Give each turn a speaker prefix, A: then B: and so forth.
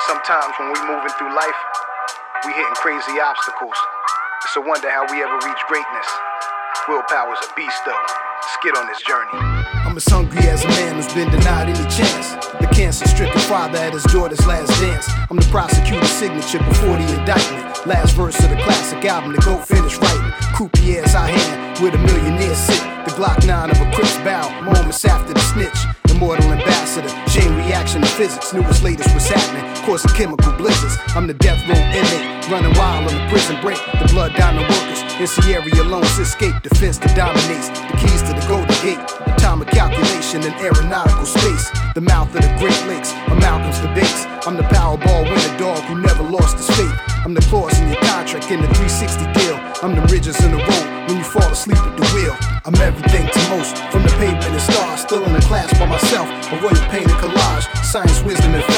A: Sometimes when we moving through life, we hitting crazy obstacles. It's a wonder how we ever reach greatness. Willpower's a beast though. Let's get on this journey.
B: I'm as hungry as a man who's been denied any chance. The cancer-stricken father at his daughter's last dance. I'm the prosecutor's signature before the indictment. Last verse of the classic album, the GOAT finished writing. Croupier's I hand, where the millionaires sit. The Glock 9 of a Crips bow, moments after the snitch. Immortal ambassador, chain reaction to physics. Newest, latest, what's happening, causing chemical blizzards. I'm the death row inmate, running wild on the prison break. The blood diamond workers, in Sierra Leone's escape. Defense that dominates, the keys to the Golden Gate. Atomic calculation in aeronautical space. The mouth of the Great Lakes, a Malcolm's debates. I'm the Powerball winner dog who never lost his faith. I'm the clause in your contract in the 360 deal. I'm the ridges in the road when you fall asleep at the wheel. I'm everything to most, from the pavement and stars. Still in the class by myself, a royal painted collage. Science, wisdom, and